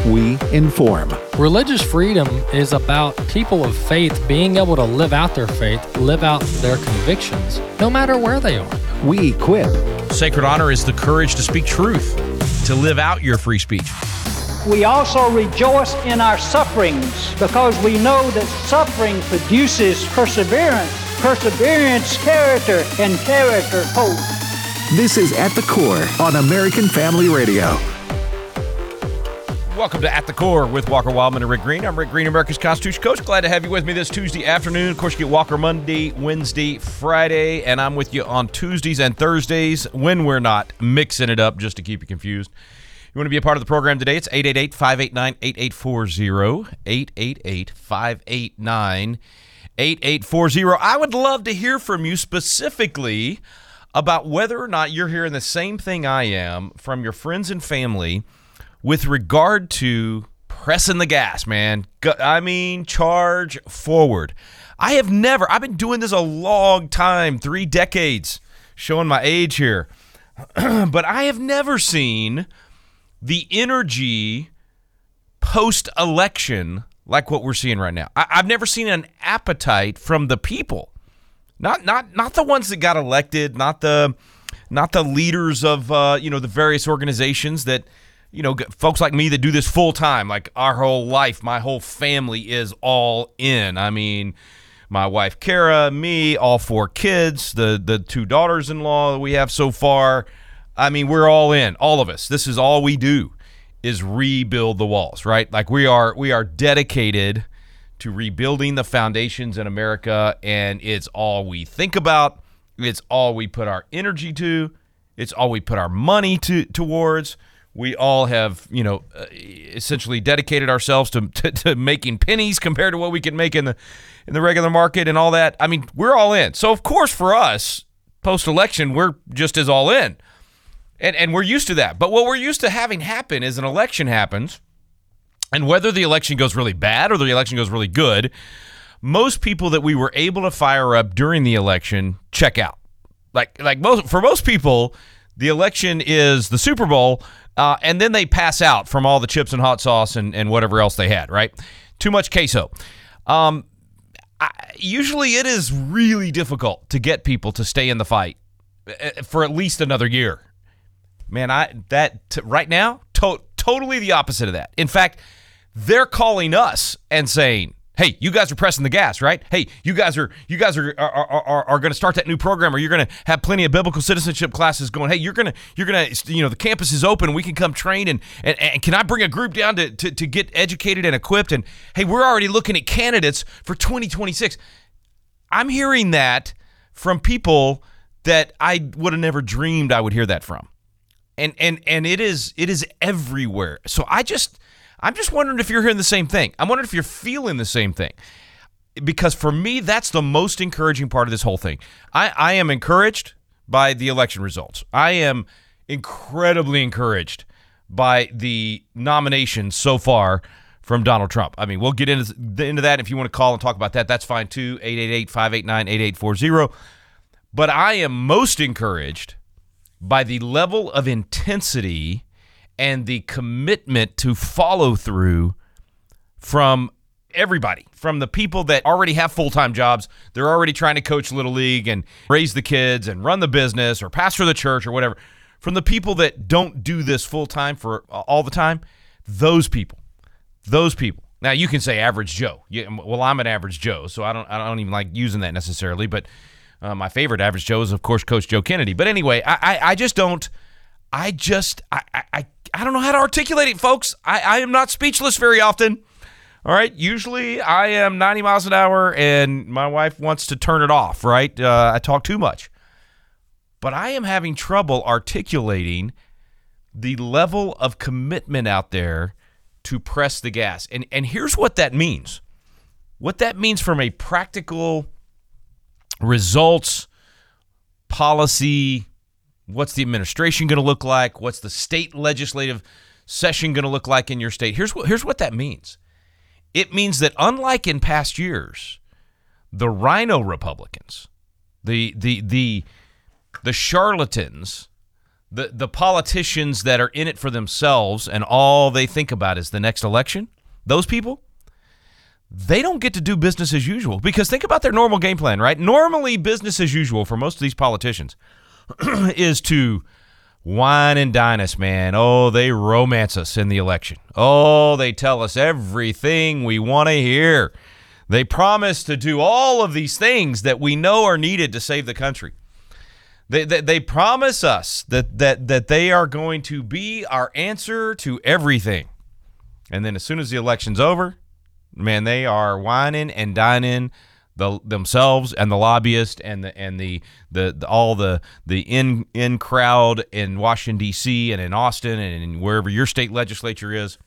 we inform. Religious freedom is about people of faith being able to live out their faith, live out their convictions, no matter where they are. We equip. Sacred honor is the courage to speak truth, to live out your free speech. We also rejoice in our sufferings because we know that suffering produces perseverance, perseverance, character, and character, hope. This is At the Core on American Family Radio. Welcome to At the Core with Walker Wildman and Rick Green. I'm Rick Green, America's Constitution Coach. Glad to have you with me this Tuesday afternoon. Of course, you get Walker Monday, Wednesday, Friday, and I'm with you on Tuesdays and Thursdays when we're not mixing it up just to keep you confused. You want to be a part of the program today? It's 888-589-8840, 888-589-8840. I would love to hear from you specifically about whether or not you're hearing the same thing I am from your friends and family with regard to pressing the gas, man. I mean, charge forward. I've been doing this a long time, 3 decades, showing my age here. But I have never seen the energy post-election like what we're seeing right now. I've never seen an appetite from the people. Not the ones that got elected, not the leaders of the various organizations that, folks like me that do this full time, like our whole life, my whole family is all in. I mean, my wife Kara, me, all 4 kids, the 2 daughters-in-law that we have so far. I mean, we're all in, all of us. This is all we do is rebuild the walls, right? Like we are dedicated to rebuilding the foundations in America, and it's all we think about. It's all we put our energy to. It's all we put our money towards. We all have, essentially dedicated ourselves to making pennies compared to what we can make in the regular market and all that. I mean, we're all in. So, of course, for us, post-election, we're just as all in. And we're used to that. But what we're used to having happen is an election happens, and whether the election goes really bad or the election goes really good, most people that we were able to fire up during the election check out. For most people, the election is the Super Bowl, and then they pass out from all the chips and hot sauce and whatever else they had, right? Too much queso. Usually it is really difficult to get people to stay in the fight for at least another year. Man, right now, totally the opposite of that. In fact, they're calling us and saying, "Hey, you guys are pressing the gas, right? Hey, you guys are going to start that new program, or you're going to have plenty of biblical citizenship classes going. Hey, you're going to the campus is open, we can come train, and can I bring a group down to get educated and equipped? And hey, we're already looking at candidates for 2026." I'm hearing that from people that I would have never dreamed I would hear that from. And it is everywhere. So I'm just wondering if you're hearing the same thing. I'm wondering if you're feeling the same thing. Because for me, that's the most encouraging part of this whole thing. I am encouraged by the election results. I am incredibly encouraged by the nominations so far from Donald Trump. I mean, we'll get into that. If you want to call and talk about that, that's fine too. 888-589-8840. But I am most encouraged by the level of intensity and the commitment to follow through from everybody, from the people that already have full-time jobs. They're already trying to coach Little League and raise the kids and run the business or pastor the church or whatever. From the people that don't do this full-time for all the time, those people. Now, you can say average Joe. Well, I'm an average Joe, so I don't even like using that necessarily, but my favorite average Joe is, of course, Coach Joe Kennedy. But anyway, I don't know how to articulate it, folks. I am not speechless very often. All right. Usually I am 90 miles an hour and my wife wants to turn it off, right? I talk too much. But I am having trouble articulating the level of commitment out there to press the gas. And here's what that means. What that means from a practical results, policy, what's the administration going to look like? What's the state legislative session going to look like in your state? Here's what that means. It means that unlike in past years, the rhino Republicans, the charlatans, the politicians that are in it for themselves and all they think about is the next election, those people, they don't get to do business as usual, because think about their normal game plan, right? Normally, business as usual for most of these politicians is to wine and dine us, man. Oh, they romance us in the election. Oh, they tell us everything we want to hear. They promise to do all of these things that we know are needed to save the country. They promise us that they are going to be our answer to everything. And then as soon as the election's over, man, they are whining and dining themselves and the lobbyists and all the in crowd in Washington D.C. and in Austin and wherever your state legislature is,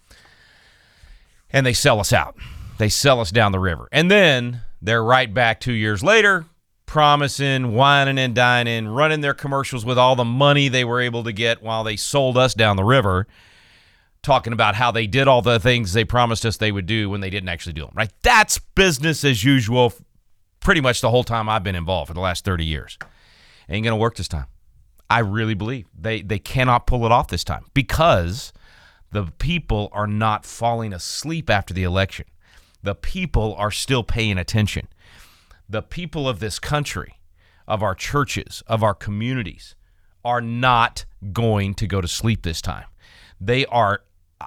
and they sell us out. They sell us down the river, and then they're right back 2 years later, promising, whining and dining, running their commercials with all the money they were able to get while they sold us down the river, talking about how they did all the things they promised us they would do when they didn't actually do them, right? That's business as usual pretty much the whole time I've been involved for the last 30 years. Ain't going to work this time. I really believe they cannot pull it off this time because the people are not falling asleep after the election. The people are still paying attention. The people of this country, of our churches, of our communities, are not going to go to sleep this time. They are,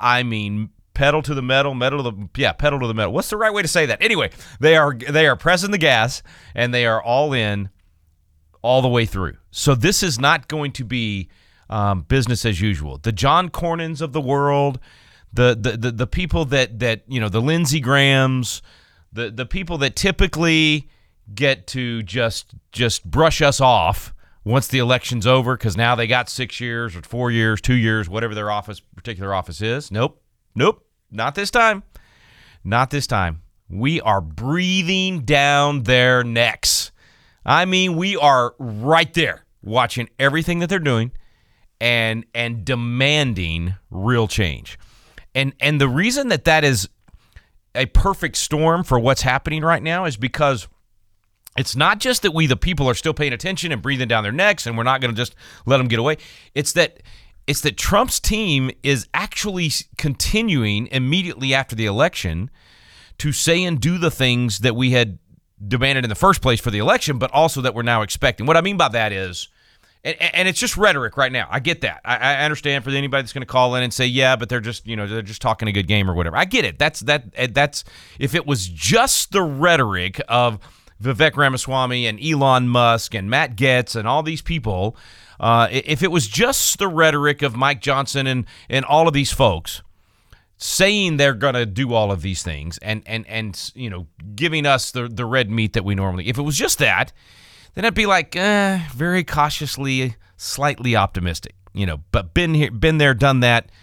pedal to the metal, pedal to the metal. What's the right way to say that? Anyway, they are pressing the gas, and they are all in all the way through. So this is not going to be business as usual. The John Cornyn's of the world, the people that the Lindsey Grahams, the people that typically get to just brush us off once the election's over because now they got 6 years or 4 years, 2 years, whatever their particular office is. Nope, not this time. Not this time. We are breathing down their necks. We are right there watching everything that they're doing and demanding real change. And the reason that is a perfect storm for what's happening right now is because it's not just that we, the people, are still paying attention and breathing down their necks and we're not going to just let them get away. It's that Trump's team is actually continuing immediately after the election to say and do the things that we had demanded in the first place for the election, but also that we're now expecting. What I mean by that is, and it's just rhetoric right now. I get that. I understand for anybody that's going to call in and say, yeah, but they're just talking a good game or whatever. I get it. That's if it was just the rhetoric of Vivek Ramaswamy and Elon Musk and Matt Gaetz and all these people, if it was just the rhetoric of Mike Johnson and all of these folks saying they're going to do all of these things and giving us the red meat that we normally, if it was just that, then I'd be like, very cautiously, slightly optimistic, but been there, done that,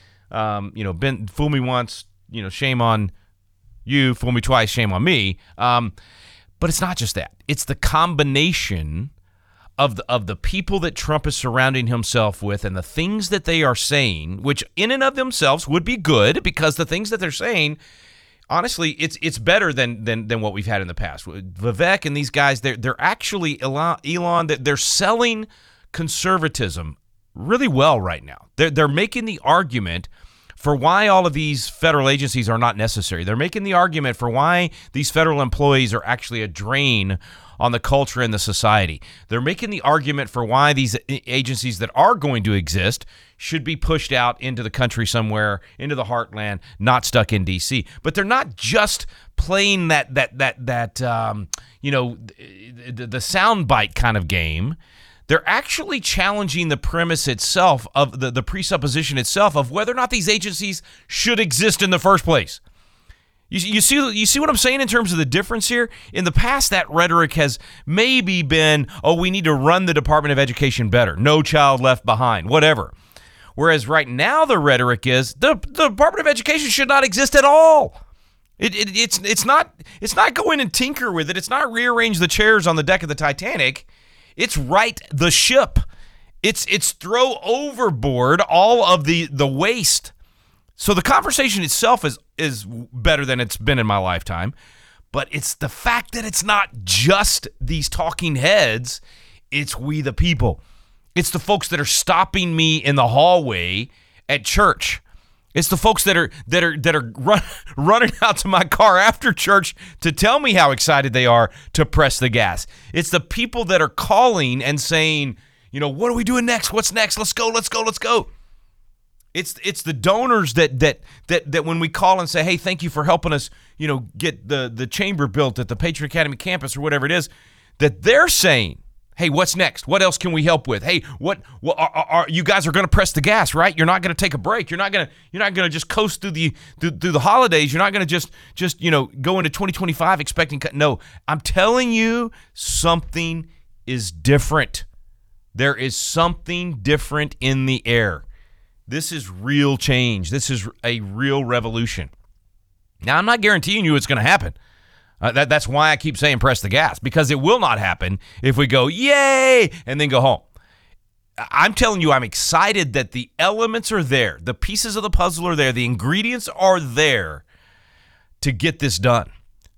fool me once, shame on you, fool me twice, shame on me. But it's not just that. It's the combination of the people that Trump is surrounding himself with and the things that they are saying, which in and of themselves would be good because the things that they're saying, honestly, it's better than what we've had in the past. Vivek and these guys, they're actually, Elon, they're selling conservatism really well right now. They're making the argument for why all of these federal agencies are not necessary. They're making the argument for why these federal employees are actually a drain on the culture and the society. They're making the argument for why these agencies that are going to exist should be pushed out into the country somewhere, into the heartland, not stuck in D.C. But they're not just playing that the soundbite kind of game. They're actually challenging the premise itself of the presupposition itself of whether or not these agencies should exist in the first place. You see what I'm saying in terms of the difference here? In the past, that rhetoric has maybe been, we need to run the Department of Education better, no child left behind, whatever. Whereas right now the rhetoric is the Department of Education should not exist at all. It's not going and tinker with it. It's not rearrange the chairs on the deck of the Titanic. It's right the ship. It's throw overboard all of the waste. So the conversation itself is better than it's been in my lifetime, but it's the fact that it's not just these talking heads, it's we the people. It's the folks that are stopping me in the hallway at church. It's the folks that are running out to my car after church to tell me how excited they are to press the gas. It's the people that are calling and saying, you know, what are we doing next? What's next? Let's go. It's the donors that when we call and say, hey, thank you for helping us, you know, get the chamber built at the Patriot Academy campus or whatever it is, that they're saying, hey, what's next? What else can we help with? Hey, what are you guys are going to press the gas, right? You're not going to take a break. You're not going to just coast through the holidays. You're not going to just you know, go into 2025 expecting no. I'm telling you, something is different. There is something different in the air. This is real change. This is a real revolution. Now, I'm not guaranteeing you it's going to happen. That's why I keep saying press the gas, because it will not happen if we go, yay, and then go home. I'm telling you, I'm excited that the elements are there. The pieces of the puzzle are there. The ingredients are there to get this done.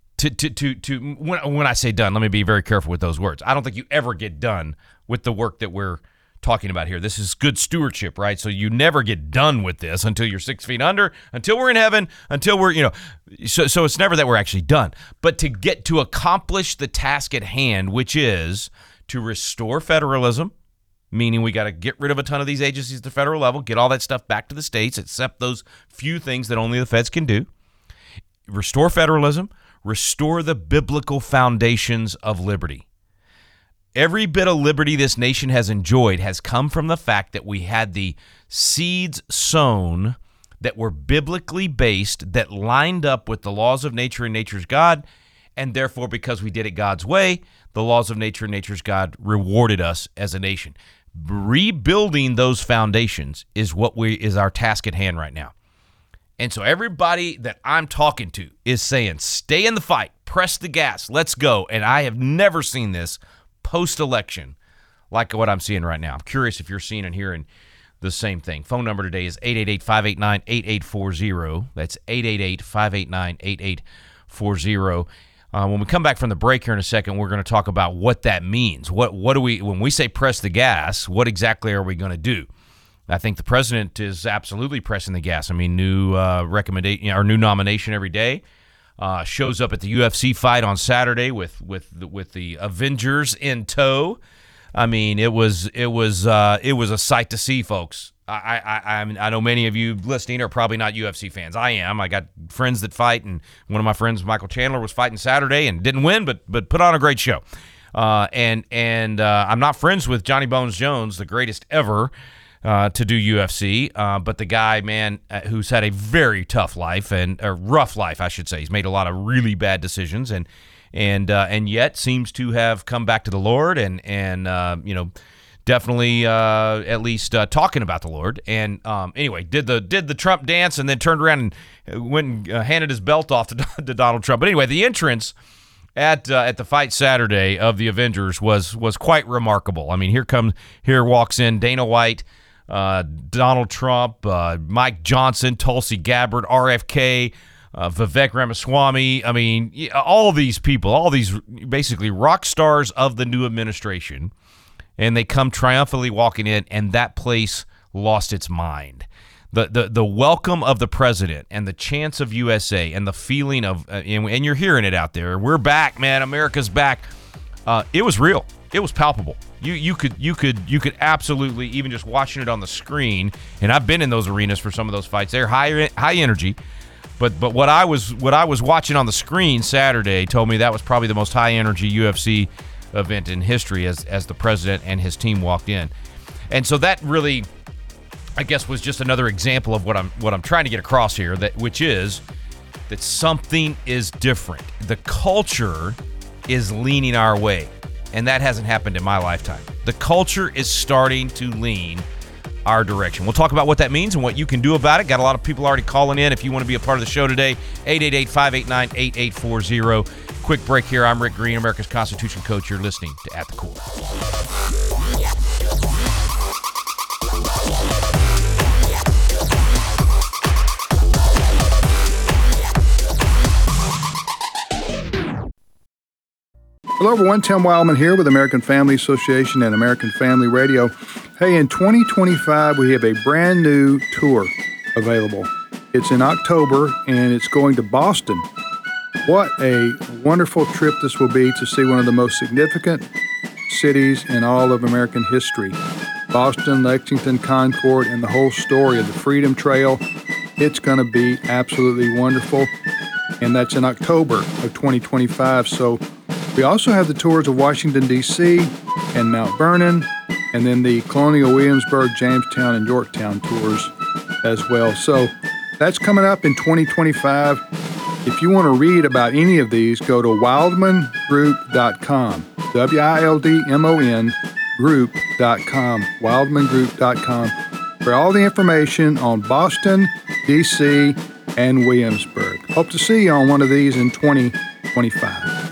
When I say done, let me be very careful with those words. I don't think you ever get done with the work that we're talking about here. This is good stewardship, right? So you never get done with this until you're 6 feet under, until we're in heaven, until we're, you know, so it's never that we're actually done. But to accomplish the task at hand, which is to restore federalism, meaning we got to get rid of a ton of these agencies at the federal level, get all that stuff back to the states, except those few things that only the feds can do. Restore federalism, restore the biblical foundations of liberty. Every bit of liberty this nation has enjoyed has come from the fact that we had the seeds sown that were biblically based, that lined up with the laws of nature and nature's God, and therefore, because we did it God's way, the laws of nature and nature's God rewarded us as a nation. Rebuilding those foundations is is our task at hand right now. And so everybody that I'm talking to is saying, stay in the fight, press the gas, let's go. And I have never seen this post-election like what I'm seeing right now. I'm curious if you're seeing and hearing the same thing. Phone number today is 888-589-8840. That's 888-589-8840. When we come back from the break here in a second, we're going to talk about what that means. What do we, when we say press the gas, what exactly are we going to do? I think the president is absolutely pressing the gas. I mean, new recommendation or new nomination every day. Shows up at the UFC fight on Saturday with the Avengers in tow. I mean, it was a sight to see, folks. I know many of you listening are probably not UFC fans. I am. I got friends that fight, and one of my friends, Michael Chandler, was fighting Saturday and didn't win, but put on a great show. And I'm not friends with Johnny Bones Jones, the greatest ever to do UFC, but the guy, man, who's had a very tough life and a rough life, I should say. He's made a lot of really bad decisions, and yet seems to have come back to the Lord, and you know, definitely at least talking about the Lord. And anyway, did the Trump dance, and then turned around and went and handed his belt off to Donald Trump. But anyway, the entrance at the fight Saturday of the Avengers was quite remarkable. I mean, here walks in Dana White, Donald Trump, Mike Johnson, Tulsi Gabbard, RFK, Vivek Ramaswamy. I mean, all these people, all these basically rock stars of the new administration, and they come triumphantly walking in, and that place lost its mind. The welcome of the president and the chants of USA and the feeling of, and you're hearing it out there, we're back, man, America's back. It was real. It was palpable. You could absolutely, even just watching it on the screen, and I've been in those arenas for some of those fights. They're high energy, but what I was watching on the screen Saturday told me that was probably the most high energy UFC event in history as the president and his team walked in. And so that really, I guess, was just another example of what I'm trying to get across here, which is that something is different. The culture is leaning our way. And that hasn't happened in my lifetime. The culture is starting to lean our direction. We'll talk about what that means and what you can do about it. Got a lot of people already calling in. If you want to be a part of the show today, 888-589-8840. Quick break here. I'm Rick Green, America's Constitution Coach. You're listening to At the Core. Hello, everyone. Tim Wildman here with American Family Association and American Family Radio. Hey, in 2025, we have a brand new tour available. It's in October, and it's going to Boston. What a wonderful trip this will be to see one of the most significant cities in all of American history. Boston, Lexington, Concord, and the whole story of the Freedom Trail. It's going to be absolutely wonderful, and that's in October of 2025. So we also have the tours of Washington, D.C. and Mount Vernon, and then the Colonial Williamsburg, Jamestown, and Yorktown tours as well. So that's coming up in 2025. If you want to read about any of these, go to wildmangroup.com, WILDMON group.com, wildmangroup.com, for all the information on Boston, D.C., and Williamsburg. Hope to see you on one of these in 2025.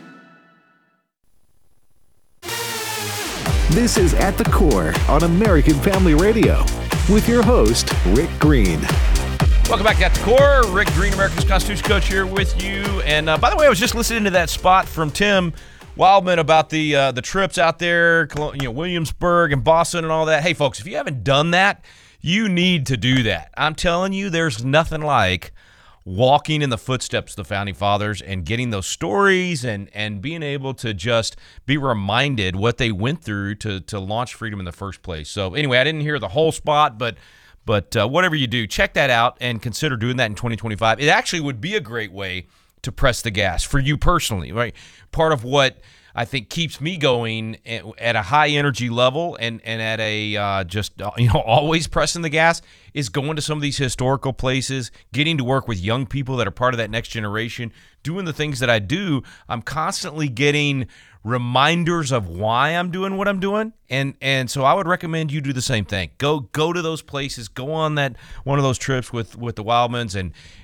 This is At the Core on American Family Radio with your host, Rick Green. Welcome back to At the Core. Rick Green, America's Constitution Coach, here with you. And by the way, I was just listening to that spot from Tim Wildman about the trips out there, Williamsburg and Boston and all that. Hey, folks, if you haven't done that, you need to do that. I'm telling you, there's nothing like walking in the footsteps of the Founding Fathers and getting those stories and being able to just be reminded what they went through to launch freedom in the first place. So anyway, I didn't hear the whole spot, but whatever you do, check that out and consider doing that in 2025. It actually would be a great way to press the gas for you personally, right? Part of what I think keeps me going at a high energy level and at a always pressing the gas is going to some of these historical places, getting to work with young people that are part of that next generation, doing the things that I do. I'm constantly getting reminders of why I'm doing what I'm doing, and so I would recommend you do the same thing. Go to those places, go on one of those trips with the Wildmans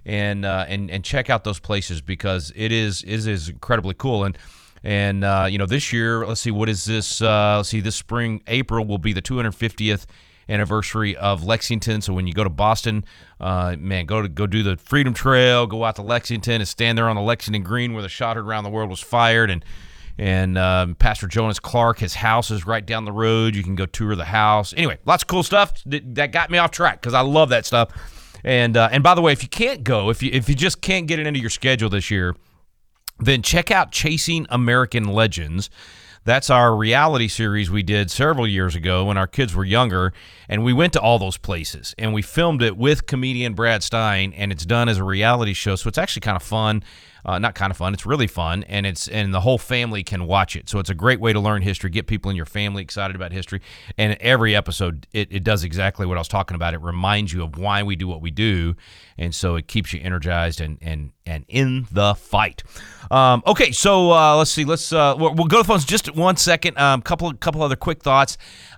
and check out those places, because it is incredibly cool. And this year, let's see, what is this? This spring, April, will be the 250th anniversary of Lexington. So when you go to Boston, go do the Freedom Trail, go out to Lexington and stand there on the Lexington Green where the shot heard around the world was fired. And Pastor Jonas Clark, his house is right down the road. You can go tour the house. Anyway, lots of cool stuff that got me off track, because I love that stuff. And by the way, if you can't go, if you just can't get it into your schedule this year, then check out Chasing American Legends. That's our reality series we did several years ago when our kids were younger, and we went to all those places, and we filmed it with comedian Brad Stein, and it's done as a reality show, so it's actually kind of fun. Not kind of fun, it's really fun, and the whole family can watch it. So it's a great way to learn history, get people in your family excited about history, and every episode, it does exactly what I was talking about. It reminds you of why we do what we do, and so it keeps you energized and in the fight. Okay, so let's see. We'll go to the phones just 1 second. Couple other quick thoughts.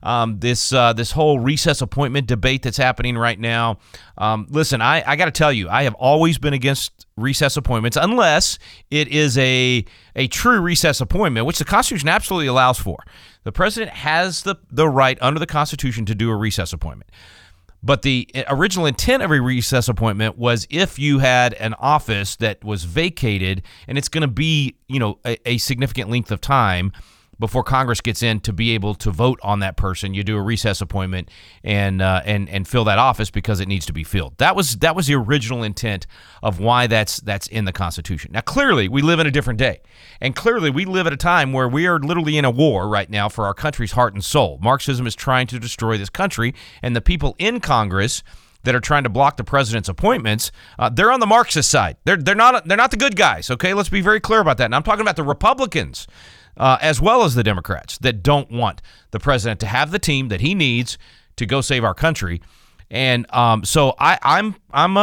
This whole recess appointment debate that's happening right now. Listen, I got to tell you, I have always been against recess appointments unless it is a true recess appointment, which the Constitution absolutely allows for. The president has the right under the Constitution to do a recess appointment. But the original intent of a recess appointment was if you had an office that was vacated and it's going to be, a significant length of time before Congress gets in to be able to vote on that person, you do a recess appointment and fill that office because it needs to be filled. That was the original intent of why that's in the Constitution. Now, clearly, we live in a different day, and clearly, we live at a time where we are literally in a war right now for our country's heart and soul. Marxism is trying to destroy this country, and the people in Congress that are trying to block the president's appointments, they're on the Marxist side. They're not the good guys. Okay, let's be very clear about that. And I'm talking about the Republicans. As well as the Democrats that don't want the president to have the team that he needs to go save our country, and so I'm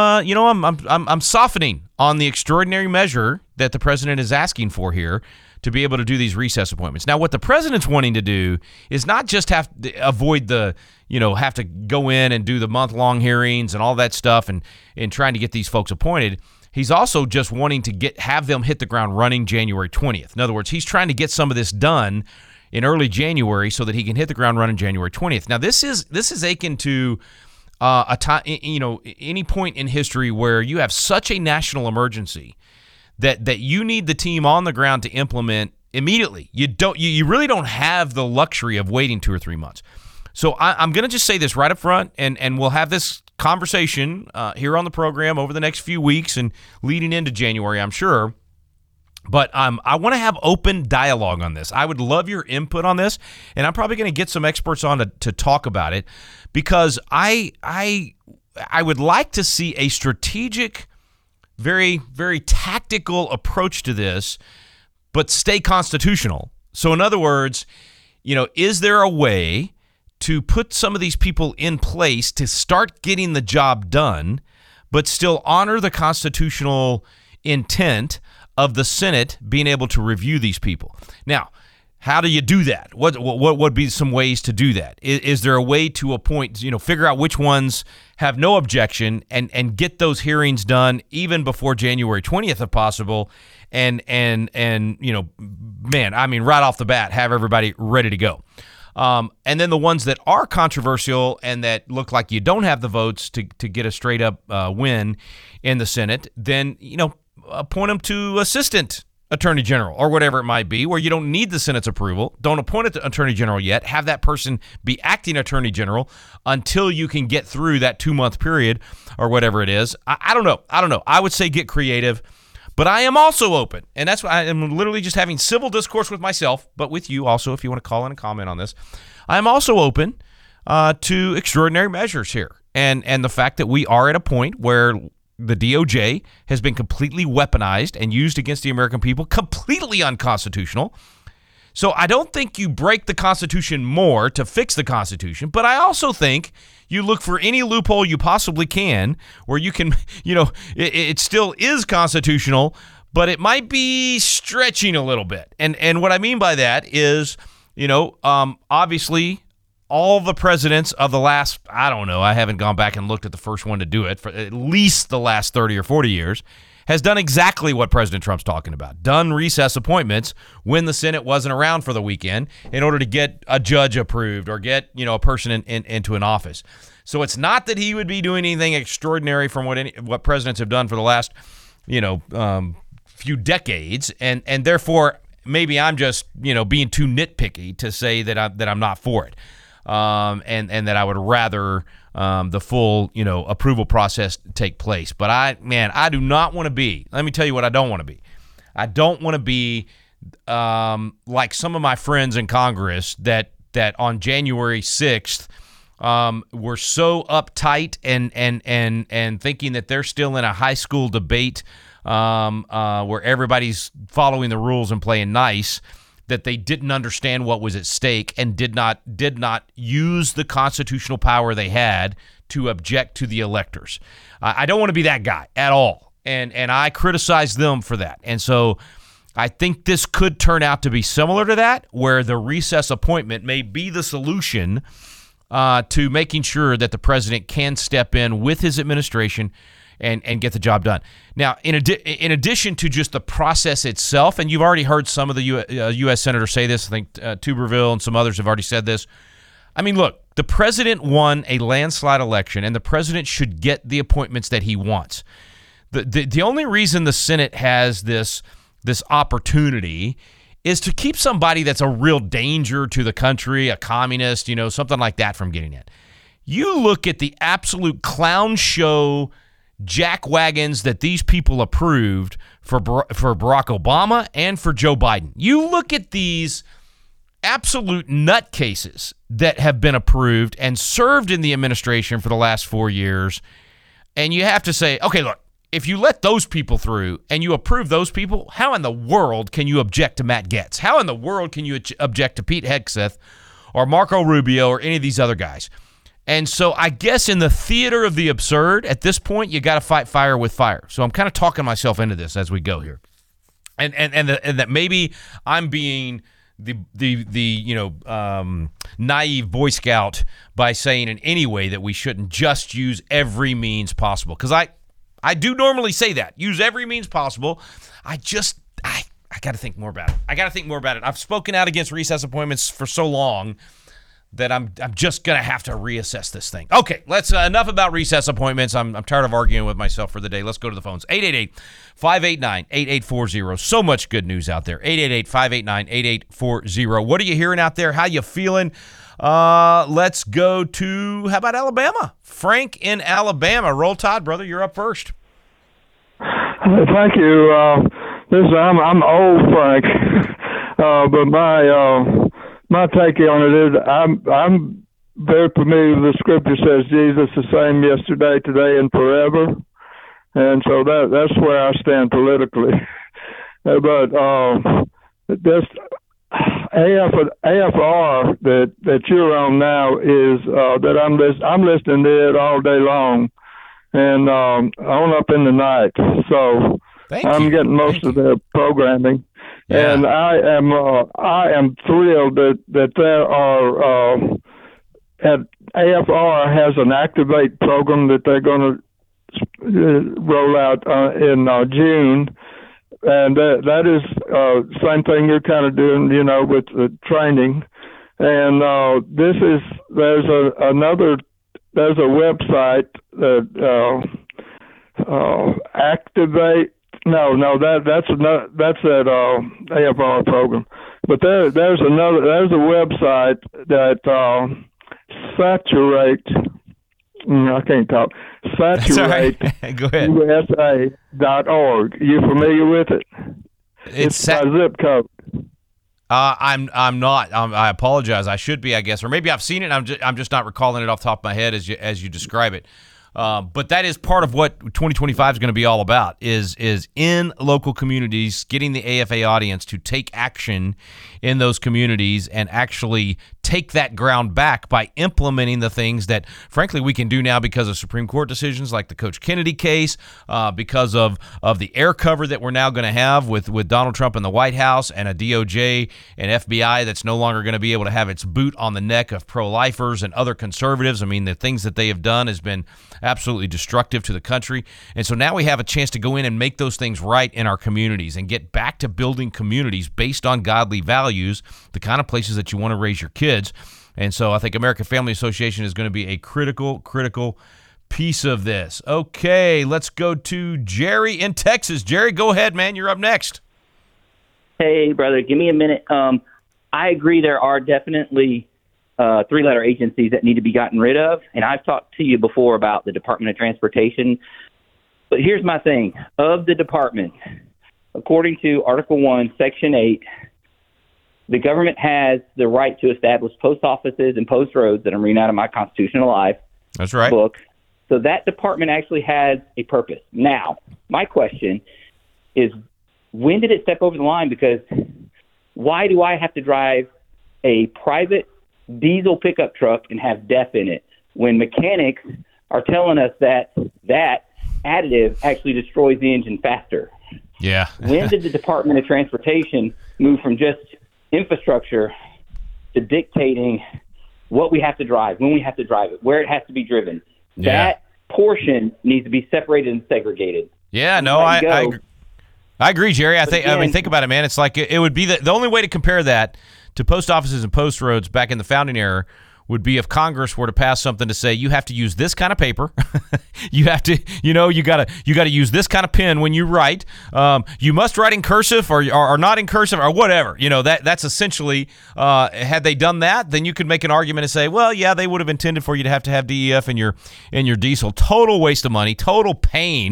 softening on the extraordinary measure that the president is asking for here to be able to do these recess appointments. Now, what the president's wanting to do is not just have to avoid the have to go in and do the month-long hearings and all that stuff and trying to get these folks appointed. He's also just wanting to have them hit the ground running January 20th. In other words, he's trying to get some of this done in early January so that he can hit the ground running January 20th. Now, this is akin to a time, any point in history where you have such a national emergency that you need the team on the ground to implement immediately. You really don't have the luxury of waiting 2 or 3 months. So I'm going to just say this right up front, and we'll have this conversation here on the program over the next few weeks and leading into January, I'm sure. But I want to have open dialogue on this. I would love your input on this, and I'm probably going to get some experts on to talk about it, because I would like to see a strategic, very, very tactical approach to this, but stay constitutional. So in other words, is there a way to put some of these people in place to start getting the job done, but still honor the constitutional intent of the Senate being able to review these people? Now, how do you do that? What would be some ways to do that? Is there a way to appoint, figure out which ones have no objection and get those hearings done even before January 20th if possible? And right off the bat, have everybody ready to go. And then the ones that are controversial and that look like you don't have the votes to get a straight up win in the Senate, then, appoint them to assistant attorney general or whatever it might be, where you don't need the Senate's approval. Don't appoint an attorney general yet. Have that person be acting attorney general until you can get through that 2-month period or whatever it is. I don't know. I would say get creative. But I am also open, and that's why I am literally just having civil discourse with myself, but with you also, if you want to call in and comment on this. I am also open to extraordinary measures here, and the fact that we are at a point where the DOJ has been completely weaponized and used against the American people, completely unconstitutional. So I don't think you break the Constitution more to fix the Constitution, but I also think you look for any loophole you possibly can where you can, it still is constitutional, but it might be stretching a little bit. And what I mean by that is, obviously all the presidents of the last, I don't know, I haven't gone back and looked at the first one to do it, for at least the last 30 or 40 years, has done exactly what President Trump's talking about. Done recess appointments when the Senate wasn't around for the weekend in order to get a judge approved or get, a person into an office. So it's not that he would be doing anything extraordinary from what presidents have done for the last, few decades, and therefore maybe I'm just, being too nitpicky to say that I'm not for it. And that I would rather the full, approval process take place. But I do not want to be. Let me tell you what I don't want to be. I don't want to be like some of my friends in Congress that on January 6th were so uptight and thinking that they're still in a high school debate where everybody's following the rules and playing nice, that they didn't understand what was at stake and did not use the constitutional power they had to object to the electors. I don't want to be that guy at all, and I criticize them for that. And so I think this could turn out to be similar to that, where the recess appointment may be the solution to making sure that the president can step in with his administration and get the job done. Now, in addition to just the process itself, and you've already heard some of the U.S. senators say this, I think Tuberville and some others have already said this. I mean, look, the president won a landslide election, and the president should get the appointments that he wants. The only reason the Senate has this opportunity is to keep somebody that's a real danger to the country, a communist, something like that, from getting in. You look at the absolute clown show jack wagons that these people approved for Barack Obama and for Joe Biden. You look at these absolute nutcases that have been approved and served in the administration for the last 4 years, and you have to say, okay, look, if you let those people through and you approve those people, how in the world can you object to Matt Gaetz? How in the world can you object to Pete Hegseth or Marco Rubio or any of these other guys? And so I guess in the theater of the absurd, at this point, you got to fight fire with fire. So I'm kind of talking myself into this as we go here, and that maybe I'm being the naive Boy Scout by saying in any way that we shouldn't just use every means possible, because I do normally say that, use every means possible. I got to think more about it. I've spoken out against recess appointments for so long that I'm just going to have to reassess this thing. Okay, let's enough about recess appointments. I'm tired of arguing with myself for the day. Let's go to the phones. 888-589-8840. So much good news out there. 888-589-8840. What are you hearing out there? How you feeling? Let's go to, how about Alabama? Frank in Alabama. Roll Tide, brother. You're up first. Thank you. I'm old, Frank, but my take on it is I'm very familiar with the scripture says Jesus the same yesterday, today, and forever, and so that's where I stand politically. But this AFR that you're on now is that I'm listening to it all day long, and on up in the night. So I'm getting most of their programming. Yeah. And I am thrilled that there are at AFR has an Activate program that they're going to roll out in June, and that is same thing you're kind of doing, with the training. And there's a website that Activate. No, that's that AFR program. But there's a website that Saturate. I can't talk. SaturateUSA.org. You familiar with it? It's by zip code. I'm not. I apologize. I should be, I guess, or maybe I've seen it. I'm just not recalling it off the top of my head as you describe it. But that is part of what 2025 is going to be all about, is in local communities, getting the AFA audience to take action in those communities and actually take that ground back by implementing the things that, frankly, we can do now because of Supreme Court decisions like the Coach Kennedy case, because of the air cover that we're now going to have with Donald Trump in the White House, and a DOJ and FBI that's no longer going to be able to have its boot on the neck of pro-lifers and other conservatives. I mean, the things that they have done has been absolutely destructive to the country. And so now we have a chance to go in and make those things right in our communities and get back to building communities based on godly values, the kind of places that you want to raise your kids. And so I think American Family Association is going to be a critical piece of this. Okay, let's go to Jerry in Texas. Jerry, go ahead, man. You're up next. Hey, brother, give me a minute. I agree there are definitely three-letter agencies that need to be gotten rid of, and I've talked to you before about the Department of Transportation. But here's my thing. Of the department, according to Article 1, Section 8, the government has the right to establish post offices and post roads that I'm reading out of my Constitutional Life That's right. book. So that department actually has a purpose. Now, my question is, when did it step over the line? Because why do I have to drive a private diesel pickup truck and have DEF in it when mechanics are telling us that additive actually destroys the engine faster? Yeah. When did the Department of Transportation move from just infrastructure to dictating what we have to drive, when we have to drive it, where it has to be driven? Yeah. That portion needs to be separated and segregated. Yeah, no, I agree, Jerry. Think about it, man. It's like it would be the only way to compare that to post offices and post roads back in the founding era would be if Congress were to pass something to say you have to use this kind of paper, you have to, you gotta use this kind of pen when you write. You must write in cursive or not in cursive or whatever. That's essentially. Had they done that, then you could make an argument and say, well, yeah, they would have intended for you to have DEF in your diesel. Total waste of money, total pain.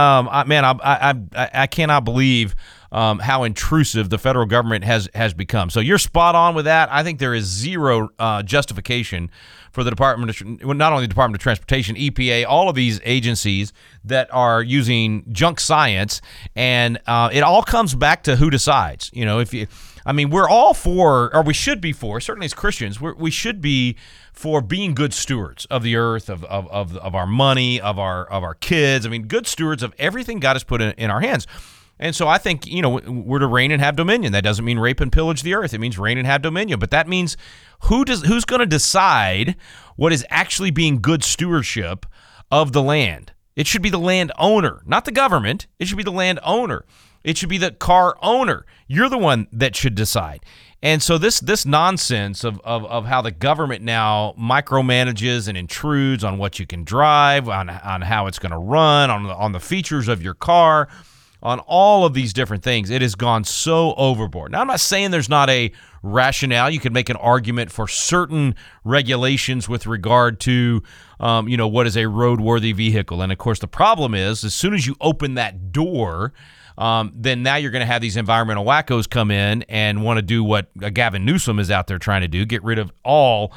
I cannot believe how intrusive the federal government has become. So you're spot on with that. I think there is zero justification for the not only the Department of Transportation, EPA, all of these agencies that are using junk science, and it all comes back to who decides. We're all for, or we should be for, certainly as Christians, we should be for being good stewards of the earth, of our money, of our kids. Good stewards of everything God has put in our hands. And so I think, we're to reign and have dominion. That doesn't mean rape and pillage the earth. It means reign and have dominion. But that means who's going to decide what is actually being good stewardship of the land? It should be the landowner, not the government. It should be the landowner. It should be the car owner. You're the one that should decide. And so this nonsense of how the government now micromanages and intrudes on what you can drive, on how it's going to run, on the features of your car, on all of these different things, it has gone so overboard. Now, I'm not saying there's not a rationale. You could make an argument for certain regulations with regard to, what is a roadworthy vehicle. And, of course, the problem is as soon as you open that door, then now you're going to have these environmental wackos come in and want to do what Gavin Newsom is out there trying to do, get rid of all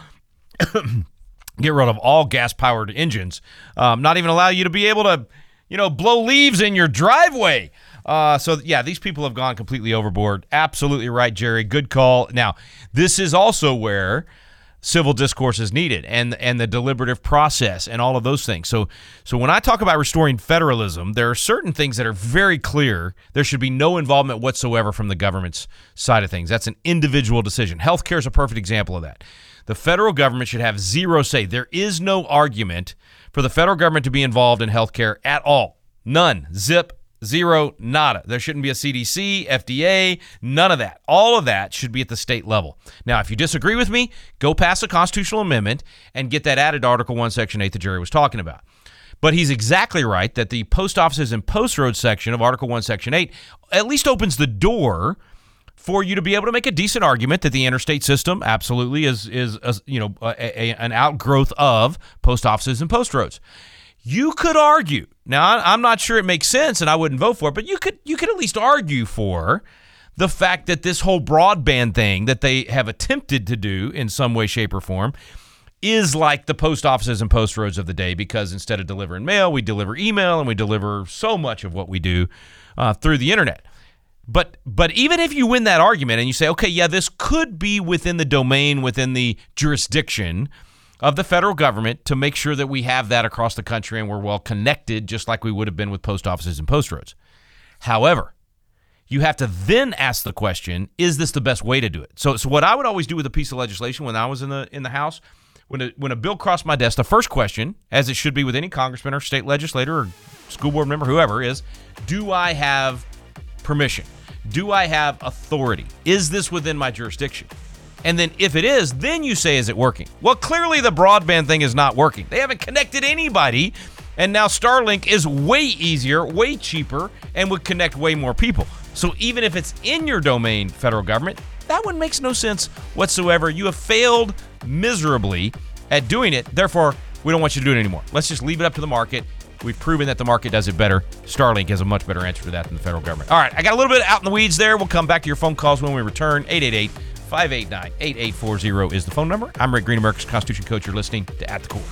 gas-powered engines, not even allow you to be able to, blow leaves in your driveway. These people have gone completely overboard. Absolutely right, Jerry. Good call. Now, this is also where civil discourse is needed and the deliberative process and all of those things. So when I talk about restoring federalism, there are certain things that are very clear. There should be no involvement whatsoever from the government's side of things. That's an individual decision. Healthcare is a perfect example of that. The federal government should have zero say. There is no argument for the federal government to be involved in healthcare at all. None. Zip. Zero. Nada. There shouldn't be a CDC, FDA, none of that. All of that should be at the state level. Now, if you disagree with me, go pass a constitutional amendment and get that added to Article 1, Section 8 that Jerry was talking about. But he's exactly right that the post offices and post roads section of Article 1, Section 8 at least opens the door for you to be able to make a decent argument that the interstate system absolutely is an outgrowth of post offices and post roads. You could argue, now I'm not sure it makes sense and I wouldn't vote for it, but you could at least argue for the fact that this whole broadband thing that they have attempted to do in some way, shape, or form is like the post offices and post roads of the day, because instead of delivering mail, we deliver email and we deliver so much of what we do through the internet. But even if you win that argument and you say, okay, yeah, this could be within the domain, within the jurisdiction of the federal government to make sure that we have that across the country and we're well connected, just like we would have been with post offices and post roads. However, you have to then ask the question, is this the best way to do it? So what I would always do with a piece of legislation when I was in the House, when a bill crossed my desk, the first question, as it should be with any congressman or state legislator or school board member, whoever is, do I have permission? Do I have authority? Is this within my jurisdiction? And then if it is, then you say, is it working? Well, clearly the broadband thing is not working. They haven't connected anybody, and now Starlink is way easier, way cheaper, and would connect way more people. So even if it's in your domain, federal government, that one makes no sense whatsoever. You have failed miserably at doing it. Therefore, we don't want you to do it anymore. Let's just leave it up to the market. We've proven that the market does it better. Starlink has a much better answer to that than the federal government. All right, I got a little bit out in the weeds there. We'll come back to your phone calls when we return. 888-589-8840 is the phone number. I'm Rick Green, America's Constitution Coach. You're listening to At the Core.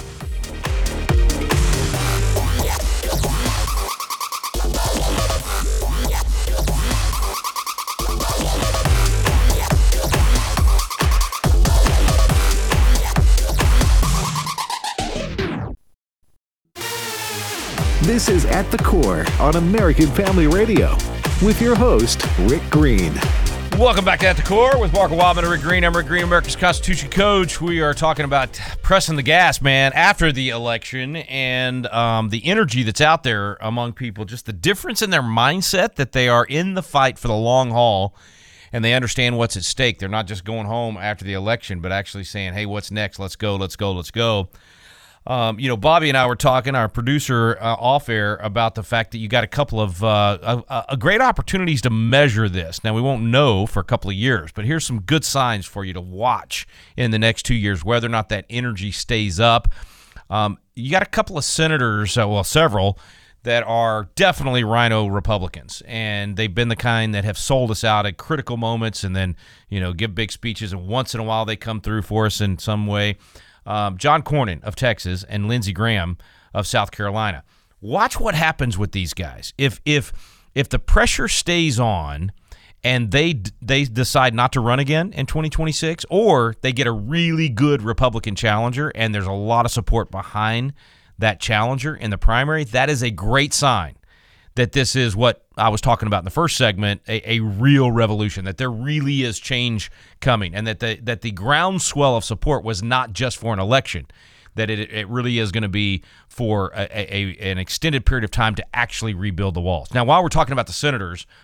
This is At the Core on American Family Radio with your host, Rick Green. Welcome back to At the Core with Mark Wildman and Rick Green. I'm Rick Green, America's Constitution Coach. We are talking about pressing the gas, man, after the election and the energy that's out there among people, just the difference in their mindset that they are in the fight for the long haul and they understand what's at stake. They're not just going home after the election, but actually saying, hey, what's next? Let's go, let's go, let's go. Bobby and I were talking, our producer, off air, about the fact that you got a couple of great opportunities to measure this. Now, we won't know for a couple of years, but here's some good signs for you to watch in the next 2 years, whether or not that energy stays up. You got a couple of senators, several, that are definitely Rhino Republicans, and they've been the kind that have sold us out at critical moments and then, give big speeches, and once in a while they come through for us in some way. John Cornyn of Texas and Lindsey Graham of South Carolina. Watch what happens with these guys. If the pressure stays on and they decide not to run again in 2026, or they get a really good Republican challenger and there's a lot of support behind that challenger in the primary, that is a great sign that this is what I was talking about in the first segment, a real revolution, that there really is change coming, and that the groundswell of support was not just for an election, that it really is going to be for an extended period of time to actually rebuild the walls. Now, while we're talking about the senators,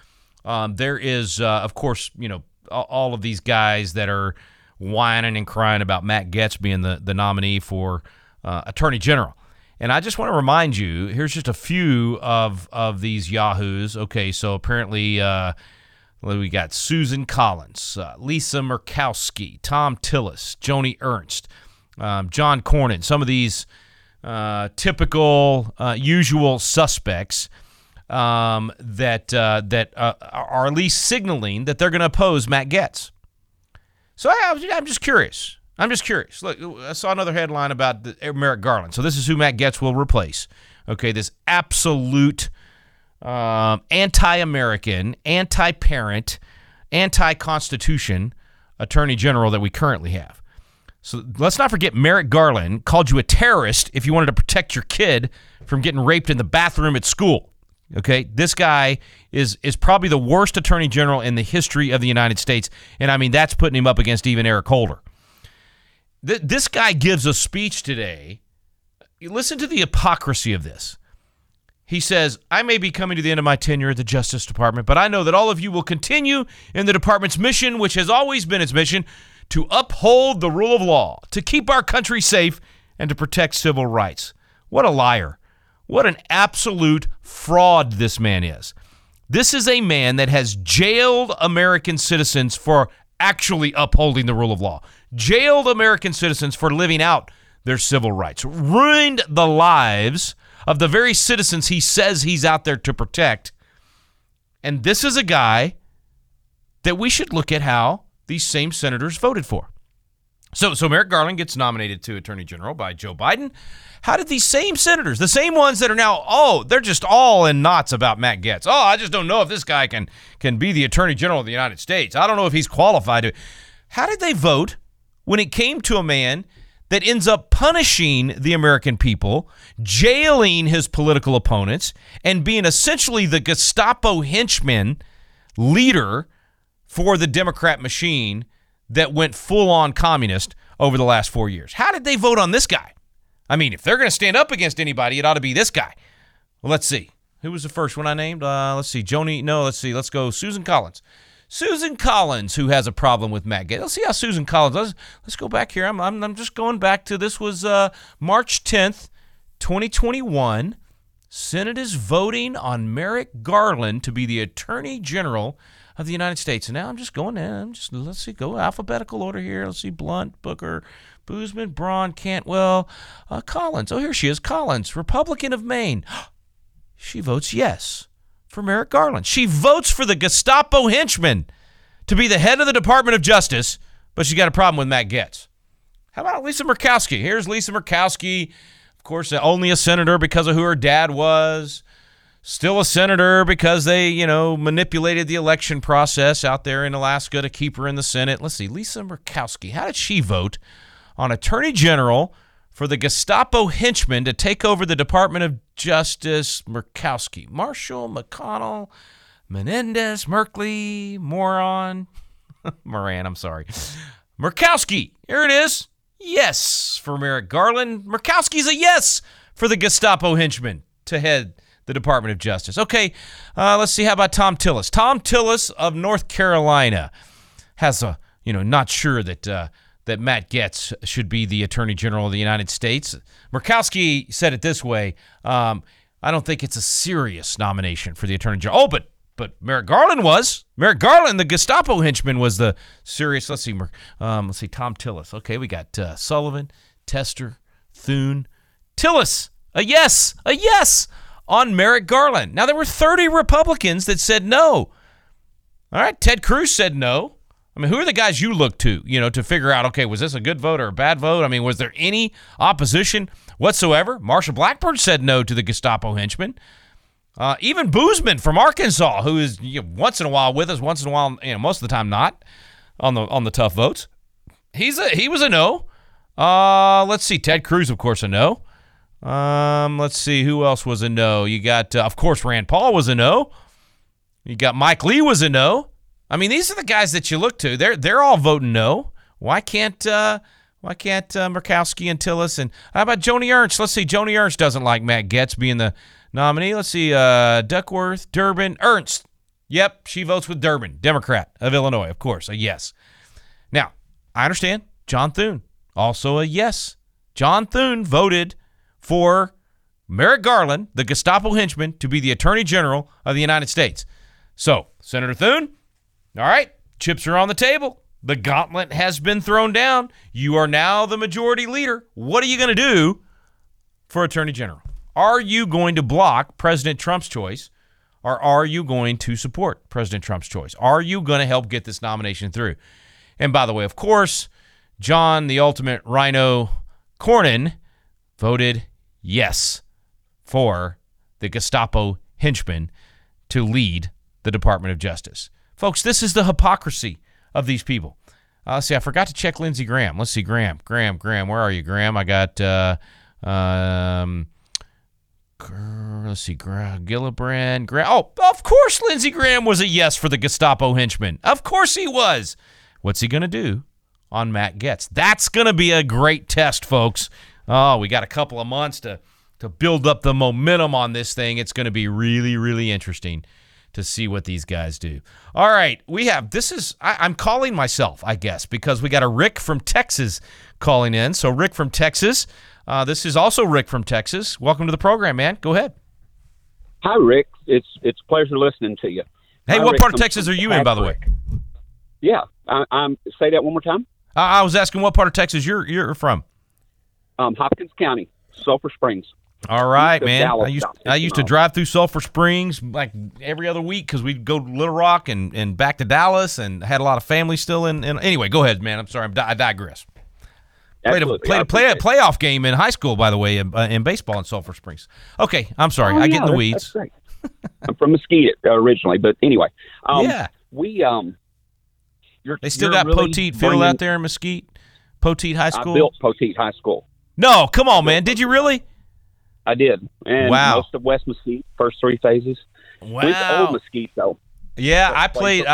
There is, of course, all of these guys that are whining and crying about Matt Gaetz being the nominee for Attorney General. And I just want to remind you, here's just a few of these yahoos. Okay, so apparently we got Susan Collins, Lisa Murkowski, Tom Tillis, Joni Ernst, John Cornyn, some of these typical, usual suspects that are at least signaling that they're going to oppose Matt Gaetz. So I'm just curious. Look, I saw another headline about Merrick Garland. So this is who Matt Gaetz will replace. Okay, this absolute anti-American, anti-parent, anti-Constitution Attorney General that we currently have. So let's not forget Merrick Garland called you a terrorist if you wanted to protect your kid from getting raped in the bathroom at school. Okay, this guy is probably the worst attorney general in the history of the United States, and I mean that's putting him up against even Eric Holder. This guy gives a speech today. You listen to the hypocrisy of this. He says, I may be coming to the end of my tenure at the Justice Department, but I know that all of you will continue in the department's mission, which has always been its mission, to uphold the rule of law, to keep our country safe, and to protect civil rights. What a liar. What an absolute fraud this man is. This is a man that has jailed American citizens for actually upholding the rule of law, jailed American citizens for living out their civil rights, ruined the lives of the very citizens he says he's out there to protect. And this is a guy that we should look at how these same senators voted for. So Merrick Garland gets nominated to Attorney General by Joe Biden. How did these same senators, the same ones that are now, they're just all in knots about Matt Gaetz. I just don't know if this guy can be the Attorney General of the United States. I don't know if he's qualified to. How did they vote when it came to a man that ends up punishing the American people, jailing his political opponents, and being essentially the Gestapo henchman leader for the Democrat machine that went full-on communist over the last 4 years? How did they vote on this guy? I mean, if they're going to stand up against anybody, it ought to be this guy. Well, let's see. Who was the first one I named? Let's see. Let's go Susan Collins. Susan Collins, who has a problem with Matt Gaetz. Let's see how Susan Collins. Let's go back here. I'm just going back to this was March 10th, 2021. Senate is voting on Merrick Garland to be the Attorney General of the United States. And now I'm just going in. Let's see, go alphabetical order here. Let's see, Blunt, Booker, Boozman, Braun, Cantwell, Collins. Oh, here she is, Collins, Republican of Maine. She votes yes for Merrick Garland. She votes for the Gestapo henchman to be the head of the Department of Justice, but she's got a problem with Matt Gaetz. How about Lisa Murkowski? Here's Lisa Murkowski, of course, only a senator because of who her dad was. Still a senator because they, manipulated the election process out there in Alaska to keep her in the Senate. Let's see, Lisa Murkowski. How did she vote on Attorney General for the Gestapo henchman to take over the Department of Justice? Murkowski. Marshall, McConnell, Menendez, Merkley, Moran. Moran, I'm sorry. Murkowski. Here it is. Yes for Merrick Garland. Murkowski's a yes for the Gestapo henchman to head the Department of Justice. Okay, let's see. How about Tom Tillis? Tom Tillis of North Carolina has a, not sure that Matt Gaetz should be the Attorney General of the United States. Murkowski said it this way. I don't think it's a serious nomination for the Attorney General. Oh, but Merrick Garland was. Merrick Garland, the Gestapo henchman, was the serious. Let's see, Tom Tillis. Okay, we got Sullivan, Tester, Thune, Tillis. A yes on Merrick Garland. Now, there were 30 Republicans that said no. All right, Ted Cruz said no. I mean, who are the guys you look to, to figure out, okay, was this a good vote or a bad vote? I mean, was there any opposition whatsoever? Marsha Blackburn said no to the Gestapo henchman. Even Boozman from Arkansas, who is once in a while with us, once in a while, most of the time not on the tough votes. He was a no. Let's see, Ted Cruz, of course, a no. Let's see, who else was a no? You got, of course, Rand Paul was a no. You got Mike Lee was a no. I mean, these are the guys that you look to. They're all voting no. Why can't Murkowski and Tillis? And how about Joni Ernst? Let's see, Joni Ernst doesn't like Matt Gaetz being the nominee. Let's see, Duckworth, Durbin, Ernst. Yep, she votes with Durbin, Democrat of Illinois, of course, a yes. Now, I understand John Thune, also a yes. John Thune voted for Merrick Garland, the Gestapo henchman, to be the Attorney General of the United States. So, Senator Thune, all right, chips are on the table. The gauntlet has been thrown down. You are now the majority leader. What are you going to do for Attorney General? Are you going to block President Trump's choice, or are you going to support President Trump's choice? Are you going to help get this nomination through? And by the way, of course, John, the ultimate rhino Cornyn, voted yes for the Gestapo henchman to lead the Department of Justice. Folks, this is the hypocrisy of these people. Let's see, I forgot to check Lindsey Graham. Let's see, Graham, where are you, Graham? I got, let's see, Gillibrand, Graham. Oh, of course Lindsey Graham was a yes for the Gestapo henchman. Of course he was. What's he going to do on Matt Gaetz? That's going to be a great test, folks. Oh, we got a couple of months to build up the momentum on this thing. It's going to be really, really interesting to see what these guys do. All right, I'm calling myself, I guess, because we got a Rick from Texas calling in. So Rick from Texas, this is also Rick from Texas. Welcome to the program, man. Go ahead. Hi, Rick. It's a pleasure listening to you. Hey, what part of Texas are you in, by the way? Yeah, I'm. Say that one more time. I was asking what part of Texas you're from. Hopkins County, Sulphur Springs. All right, man. I used to drive through Sulphur Springs like every other week because we'd go to Little Rock and back to Dallas, and had a lot of family still in. Anyway, go ahead, man. I'm sorry. I digress. Played a playoff game in high school, by the way, in baseball in Sulphur Springs. Okay, I'm sorry. I get in the weeds. That's great. I'm from Mesquite originally, but anyway. They still got really Poteet Field out there in Mesquite? Poteet High School? I built Poteet High School. No, come on, man. Did you really? I did. And most of West Mesquite, first three phases. Wow. Went to Old Mesquite, though. Yeah, I played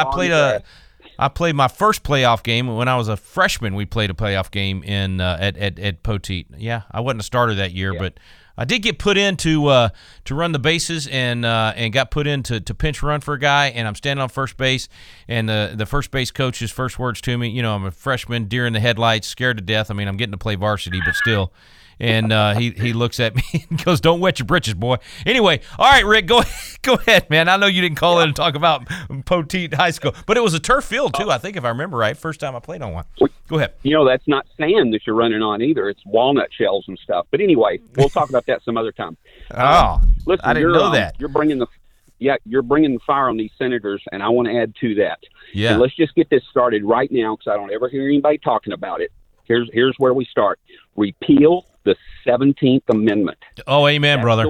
my first playoff game when I was a freshman. We played a playoff game at Poteet. Yeah, I wasn't a starter that year, but I did get put in to run the bases and got put in to pinch run for a guy, and I'm standing on first base, and the first base coach's first words to me, I'm a freshman, deer in the headlights, scared to death. I mean, I'm getting to play varsity, but still. And he looks at me and goes, "Don't wet your britches, boy." Anyway, all right, Rick, go ahead, man. I know you didn't call in and talk about Poteet High School, but it was a turf field too, I think, if I remember right. First time I played on one. Go ahead. That's not sand that you're running on either. It's walnut shells and stuff. But anyway, we'll talk about that some other time. Listen, I didn't know that. You're bringing the fire on these senators, and I want to add to that. Yeah. And let's just get this started right now, because I don't ever hear anybody talking about it. Here's where we start. Repeal the 17th Amendment. Oh, amen, brother.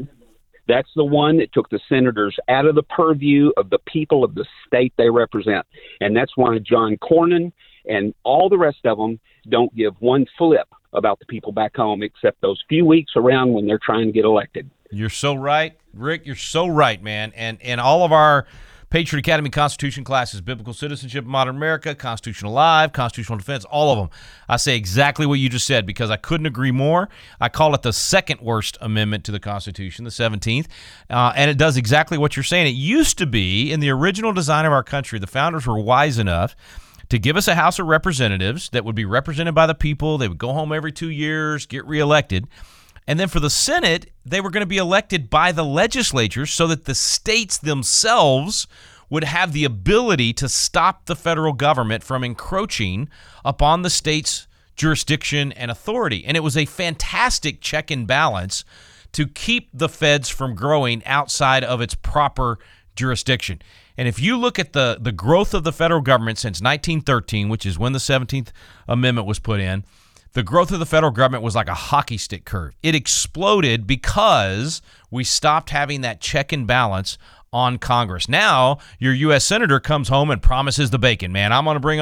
That's the one that took the senators out of the purview of the people of the state they represent. And that's why John Cornyn and all the rest of them don't give one flip about the people back home, except those few weeks around when they're trying to get elected. You're so right, Rick. You're so right, man. And all of our Patriot Academy Constitution classes, Biblical Citizenship in Modern America, Constitutional Live, Constitutional Defense, all of them. I say exactly what you just said because I couldn't agree more. I call it the second worst amendment to the Constitution, the 17th, and it does exactly what you're saying. It used to be, in the original design of our country, the founders were wise enough to give us a House of Representatives that would be represented by the people. They would go home every 2 years, get reelected. And then for the Senate, they were going to be elected by the legislatures so that the states themselves would have the ability to stop the federal government from encroaching upon the state's jurisdiction and authority. And it was a fantastic check and balance to keep the feds from growing outside of its proper jurisdiction. And if you look at the growth of the federal government since 1913, which is when the 17th Amendment was put in, the growth of the federal government was like a hockey stick curve. It exploded because we stopped having that check and balance on Congress. Now, your U.S. Senator comes home and promises the bacon. Man, I'll get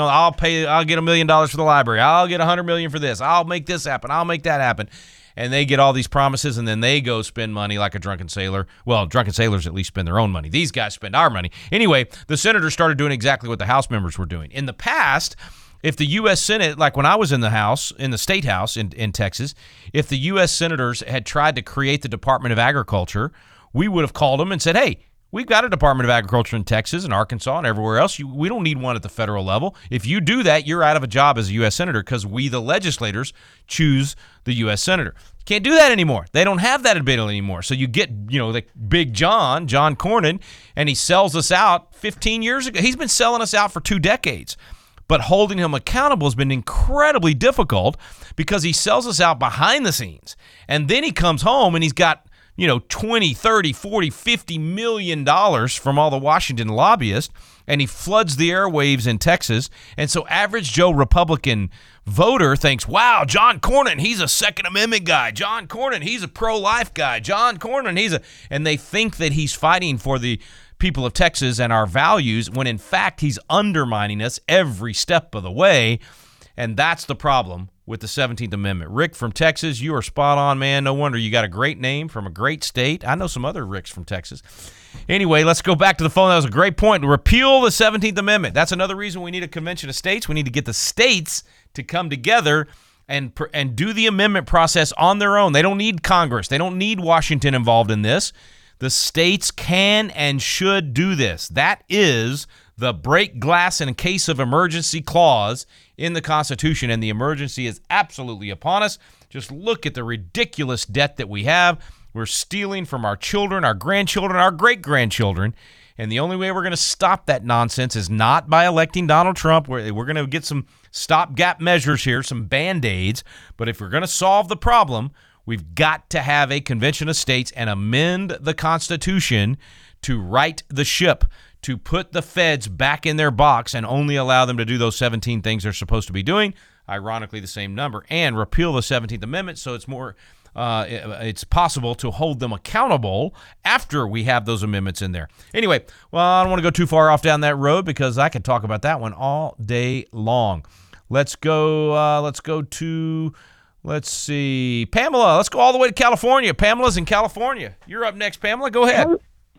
$1 million for the library. I'll get $100 million for this. I'll make this happen. I'll make that happen. And they get all these promises, and then they go spend money like a drunken sailor. Well, drunken sailors at least spend their own money. These guys spend our money. Anyway, the senators started doing exactly what the House members were doing. In the past, if the U.S. Senate, like when I was in the House, in the State House in Texas, if the U.S. senators had tried to create the Department of Agriculture, we would have called them and said, hey, We've got a Department of Agriculture in Texas and Arkansas and everywhere else. We don't need one at the federal level. If you do that, you're out of a job as a U.S. Senator because we, the legislators, choose the U.S. Senator. Can't do that anymore. They don't have that ability anymore. So you get, the big John Cornyn, and he sells us out 15 years ago. He's been selling us out for 2 decades. But holding him accountable has been incredibly difficult because he sells us out behind the scenes. And then he comes home and he's got 20, 30, 40, $50 million from all the Washington lobbyists, and he floods the airwaves in Texas. And so average Joe Republican voter thinks, wow, John Cornyn, he's a Second Amendment guy. John Cornyn, he's a pro-life guy. John Cornyn, and they think that he's fighting for the people of Texas and our values when in fact he's undermining us every step of the way. And that's the problem with the 17th Amendment. Rick from Texas, you are spot on, man. No wonder you got a great name from a great state. I know some other Ricks from Texas. Anyway, let's go back to the phone. That was a great point. Repeal the 17th Amendment. That's another reason we need a convention of states. We need to get the states to come together and do the amendment process on their own. They don't need Congress. They don't need Washington involved in this. The states can and should do this. That is the break glass in case of emergency clause in the Constitution, and the emergency is absolutely upon us. Just look at the ridiculous debt that we have. We're stealing from our children, our grandchildren, our great-grandchildren, and the only way we're going to stop that nonsense is not by electing Donald Trump. We're going to get some stopgap measures here, some Band-Aids, but if we're going to solve the problem, we've got to have a convention of states and amend the Constitution to right the ship, to put the feds back in their box and only allow them to do those 17 things they're supposed to be doing, ironically the same number, and repeal the 17th Amendment so it's more it's possible to hold them accountable after we have those amendments in there. Anyway, well, I don't want to go too far off down that road because I could talk about that one all day long. Let's go to Pamela. Let's go all the way to California. Pamela's in California. You're up next, Pamela. Go ahead.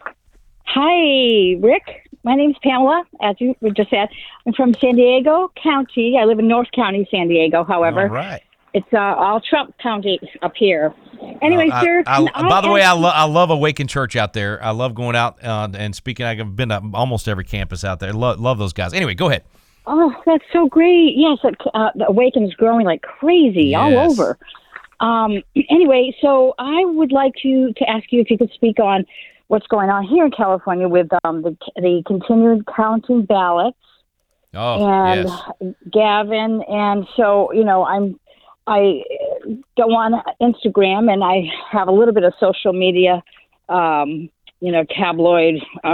Hi, Rick. My name's Pamela, as you just said. I'm from San Diego County. I live in North County, San Diego, however. All right. It's all Trump County up here. Anyway, sir. By the way, I love Awaken Church out there. I love going out and speaking. I've been to almost every campus out there. Love those guys. Anyway, go ahead. Oh, that's so great. Yes, the Awaken is growing like crazy all over. Anyway, so I would like to ask you if you could speak on what's going on here in California with the continued counting ballots. And yes. Gavin. And so, I go on Instagram and I have a little bit of social media, tabloid.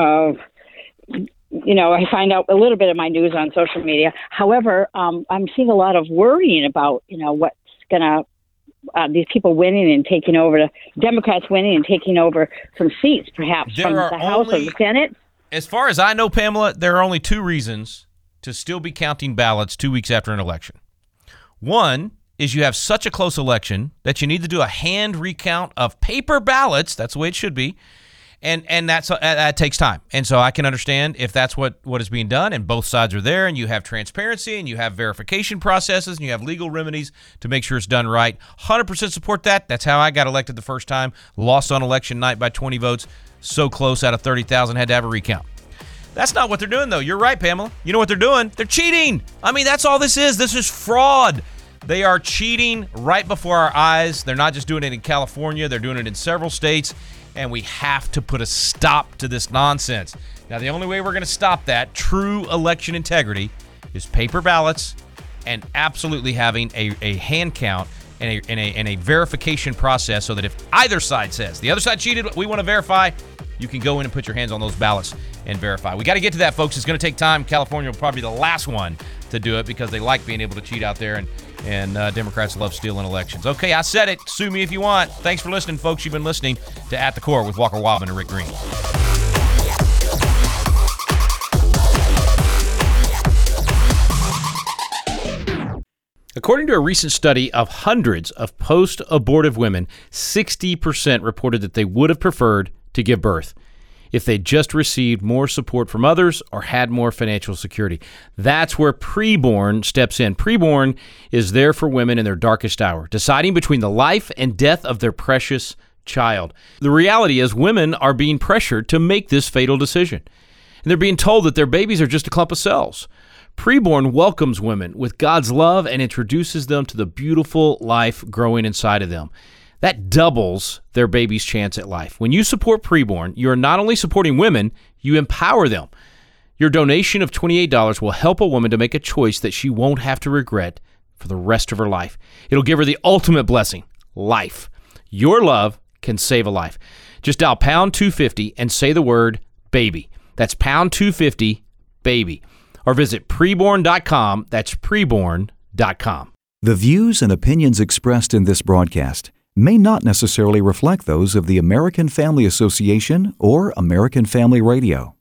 I find out a little bit of my news on social media. However, I'm seeing a lot of worrying about, what's going to, these people winning and taking over, the Democrats winning and taking over some seats, perhaps, from the House or the Senate. As far as I know, Pamela, there are only 2 reasons to still be counting ballots 2 weeks after an election. One is you have such a close election that you need to do a hand recount of paper ballots. That's the way it should be. And that takes time. And so I can understand if that's what is being done and both sides are there and you have transparency and you have verification processes and you have legal remedies to make sure it's done right. 100% support that. That's how I got elected the first time. Lost on election night by 20 votes. So close out of 30,000, had to have a recount. That's not what they're doing, though. You're right, Pamela. You know what they're doing? They're cheating. I mean, that's all this is. This is fraud. They are cheating right before our eyes. They're not just doing it in California. They're doing it in several states, and we have to put a stop to this nonsense. Now, the only way we're going to stop that, true election integrity, is paper ballots and absolutely having a hand count and a verification process so that if either side says, the other side cheated, we want to verify, you can go in and put your hands on those ballots and verify. We got to get to that, folks. It's going to take time. California will probably be the last one to do it because they like being able to cheat out there, and Democrats love stealing elections. Okay, I said it. Sue me if you want. Thanks for listening, folks. You've been listening to At the Core with Walker Wildman and Rick Green. According to a recent study of hundreds of post-abortive women, 60% reported that they would have preferred to give birth if they just received more support from others or had more financial security. That's where Preborn steps in. Preborn is there for women in their darkest hour, deciding between the life and death of their precious child. The reality is women are being pressured to make this fatal decision. And they're being told that their babies are just a clump of cells. Preborn welcomes women with God's love and introduces them to the beautiful life growing inside of them. That doubles their baby's chance at life. When you support Preborn, you are not only supporting women, you empower them. Your donation of $28 will help a woman to make a choice that she won't have to regret for the rest of her life. It'll give her the ultimate blessing, life. Your love can save a life. Just dial pound 250 and say the word baby. That's pound 250 baby. Or visit preborn.com. That's preborn.com. The views and opinions expressed in this broadcast may not necessarily reflect those of the American Family Association or American Family Radio.